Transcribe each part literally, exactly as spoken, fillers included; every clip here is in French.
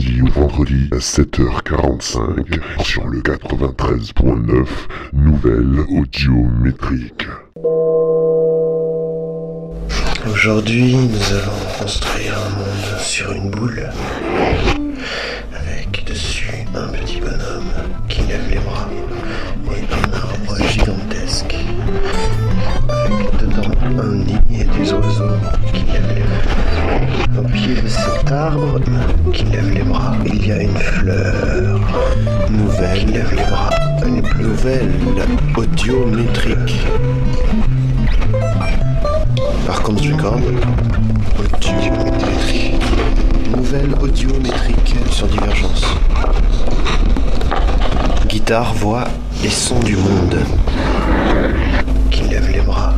lundi au vendredi à sept heures quarante-cinq sur le quatre-vingt-treize point neuf, nouvelle audiométrique. Aujourd'hui, nous allons construire un monde sur une boule, avec dessus un petit bonhomme qui lève les bras et un arbre gigantesque, avec dedans un nid et des oiseaux qui lèvent les bras. Au pied de cet arbre qui lève les bras, il y a une fleur nouvelle qui lève les bras, une nouvelle audiométrique. Par contre, record, audiométrique. Nouvelle audiométrique sur Divergence. Guitare, voix et son du monde. Qui lève les bras.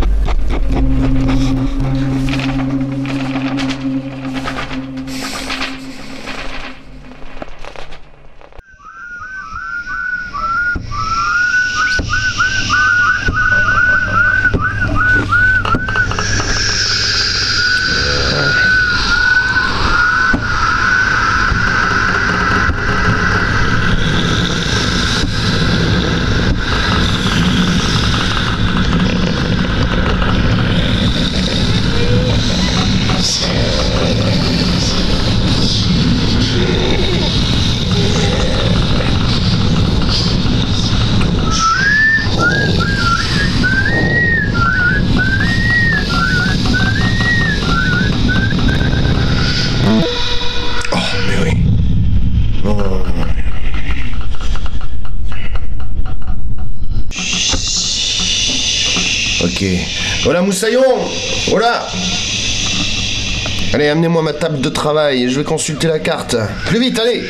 Ok. Voilà, Moussaillon. Voilà. Allez, amenez-moi ma table de travail. Je vais consulter la carte. Plus vite, allez.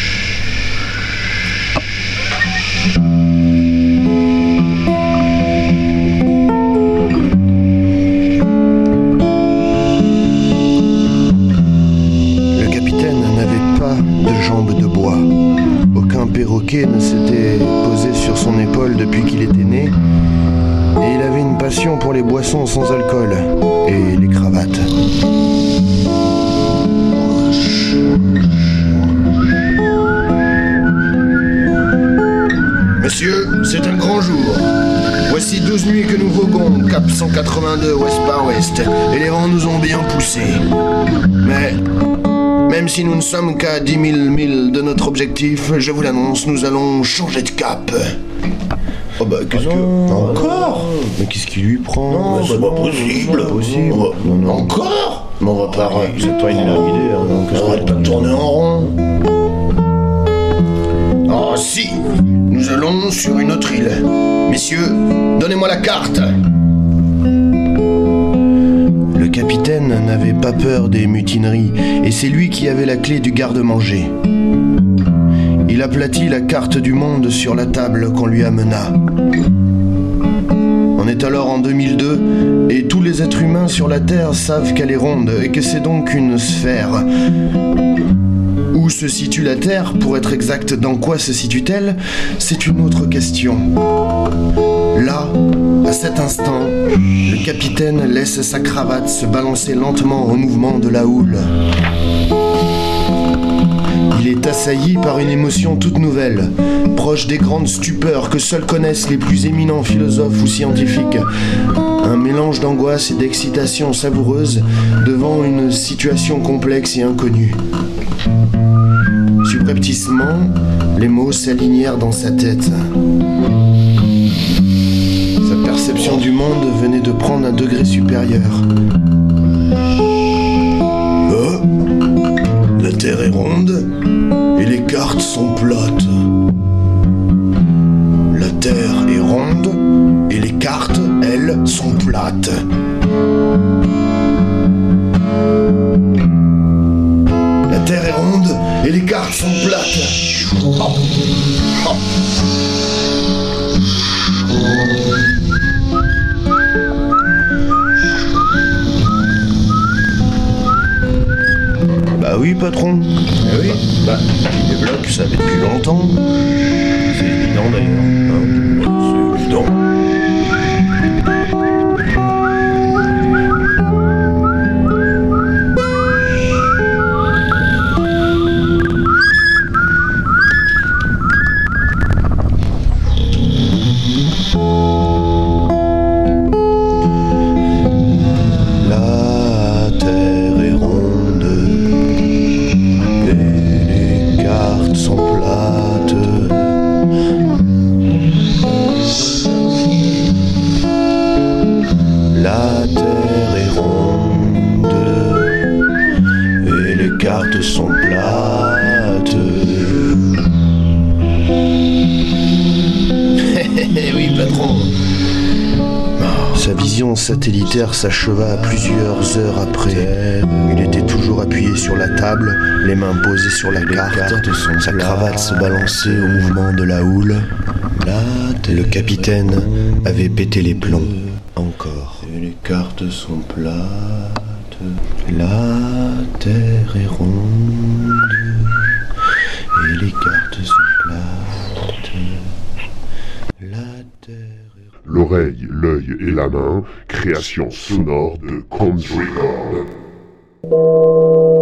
Le capitaine n'avait pas de jambes de bois. Aucun perroquet ne s'était posé sur son épaule depuis qu'il était né. Et il avait une passion pour les boissons sans alcool et les cravates. Messieurs, c'est un grand jour. Voici douze nuits que nous voguons, cap cent quatre-vingt-deux ouest par ouest, et les vents nous ont bien poussés. Mais, même si nous ne sommes qu'à dix mille milles de notre objectif, je vous l'annonce, nous allons changer de cap. Oh bah qu'est-ce ah non, que... Encore non. Mais qu'est-ce qui lui prend? Non, bah, c'est pas possible. C'est pas possible. Non, non, non. Encore? Mais on va pas... C'est toi une énorme idée. Hein, on arrête pas de tourner en rond. Ah si, nous allons sur une autre île. Messieurs, donnez-moi la carte. Le capitaine n'avait pas peur des mutineries, et c'est lui qui avait la clé du garde-manger. Il aplatit la carte du monde sur la table qu'on lui amena. On est alors en deux mille deux, et tous les êtres humains sur la Terre savent qu'elle est ronde, et que c'est donc une sphère. Où se situe la Terre, pour être exact, dans quoi se situe-t-elle, c'est une autre question. Là, à cet instant, le capitaine laisse sa cravate se balancer lentement au mouvement de la houle. Il est assailli par une émotion toute nouvelle, proche des grandes stupeurs que seuls connaissent les plus éminents philosophes ou scientifiques. Un mélange d'angoisse et d'excitation savoureuse devant une situation complexe et inconnue. Subrepticement, les mots s'alignèrent dans sa tête. Sa perception du monde venait de prendre un degré supérieur. Oh, la Terre est ronde et les cartes sont plates. La Terre est ronde et les cartes, elles, sont plates. La Terre est ronde et les cartes sont plates. Oh. Oh. Bah oui, patron. Eh oui, bah, les blocs, ça fait depuis longtemps. C'est évident d'ailleurs. Hein, c'est évident. plates. Oui, patron. Sa vision satellitaire s'acheva plusieurs heures après. Il était toujours appuyé sur la table, les mains posées sur la carte, sa cravate se balançait au mouvement de la houle. Le capitaine avait pété les plombs. Encore. Et les cartes sont plates. La terre est ronde. Et les cartes sont plates. La terre est ronde. L'oreille, l'œil et la main, création sonore de Country Record.